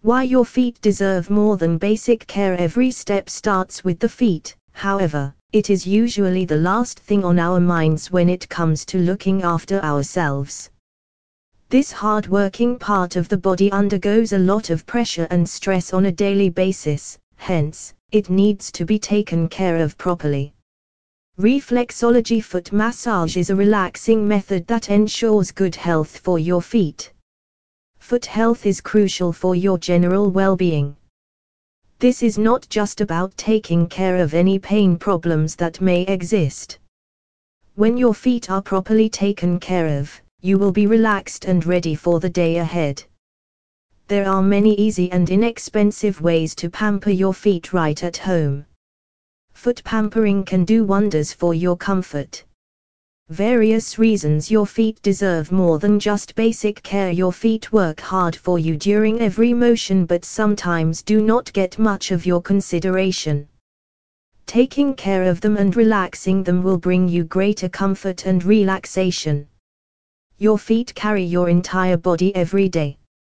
Why your feet deserve more than basic care. Every step starts with the feet, however, it is usually the last thing on our minds when it comes to looking after ourselves. This hard-working part of the body undergoes a lot of pressure and stress on a daily basis, hence, it needs to be taken care of properly. Reflexology foot massage is a relaxing method that ensures good health for your feet. Foot health is crucial for your general well-being. This is not just about taking care of any pain problems that may exist. When your feet are properly taken care of, you will be relaxed and ready for the day ahead. There are many easy and inexpensive ways to pamper your feet right at home. Foot pampering can do wonders for your comfort. Various reasons your feet deserve more than just basic care. Your feet work hard for you during every motion but sometimes do not get much of your consideration. Taking care of them and relaxing them will bring you greater comfort and relaxation. Your feet carry your entire body every day.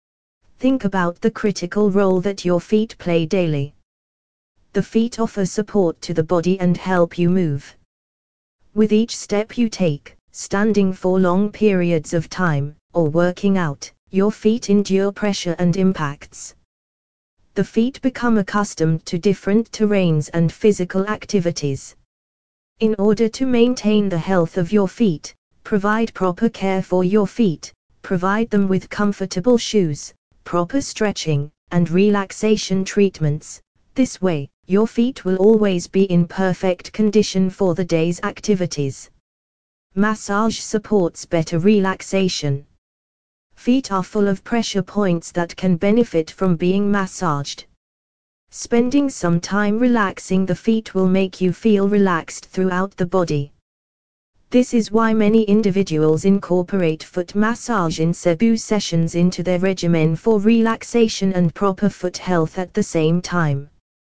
Think about the critical role that your feet play daily. The feet offer support to the body and help you move. With each step you take, standing for long periods of time, or working out, your feet endure pressure and impacts. The feet become accustomed to different terrains and physical activities. In order to maintain the health of your feet, provide proper care for your feet, provide them with comfortable shoes, proper stretching, and relaxation treatments. This way, your feet will always be in perfect condition for the day's activities. Massage supports better relaxation. Feet are full of pressure points that can benefit from being massaged. Spending some time relaxing the feet will make you feel relaxed throughout the body. This is why many individuals incorporate foot massage in Cebu sessions into their regimen for relaxation and proper foot health at the same time.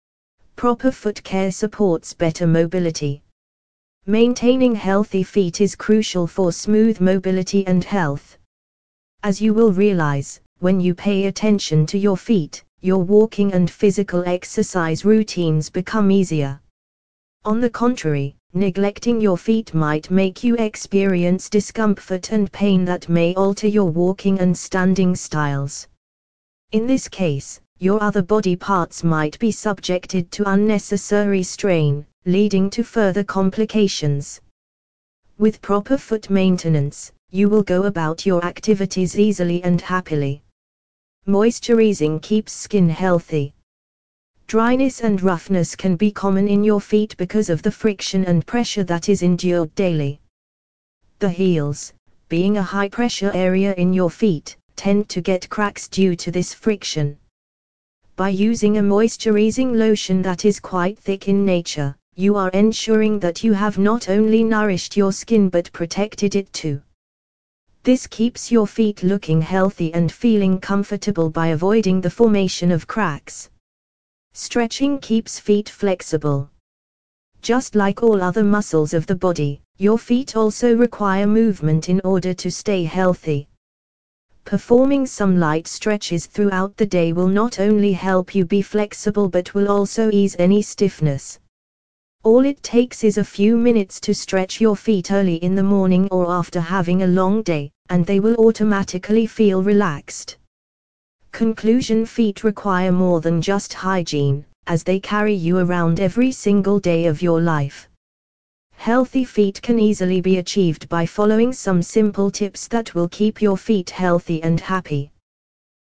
Proper foot care supports better mobility. Maintaining healthy feet is crucial for smooth mobility and health. As you will realize, when you pay attention to your feet, your walking and physical exercise routines become easier. On the contrary, neglecting your feet might make you experience discomfort and pain that may alter your walking and standing styles. In this case, your other body parts might be subjected to unnecessary strain, leading to further complications. With proper foot maintenance, you will go about your activities easily and happily. Moisturizing keeps skin healthy. Dryness and roughness can be common in your feet because of the friction and pressure that is endured daily. The heels, being a high-pressure area in your feet, tend to get cracks due to this friction. By using a moisturizing lotion that is quite thick in nature, you are ensuring that you have not only nourished your skin but protected it too. This keeps your feet looking healthy and feeling comfortable by avoiding the formation of cracks. Stretching keeps feet flexible. Just like all other muscles of the body, your feet also require movement in order to stay healthy. Performing some light stretches throughout the day will not only help you be flexible but will also ease any stiffness. All it takes is a few minutes to stretch your feet early in the morning or after having a long day, and they will automatically feel relaxed. Conclusion: feet require more than just hygiene, as they carry you around every single day of your life. Healthy feet can easily be achieved by following some simple tips that will keep your feet healthy and happy.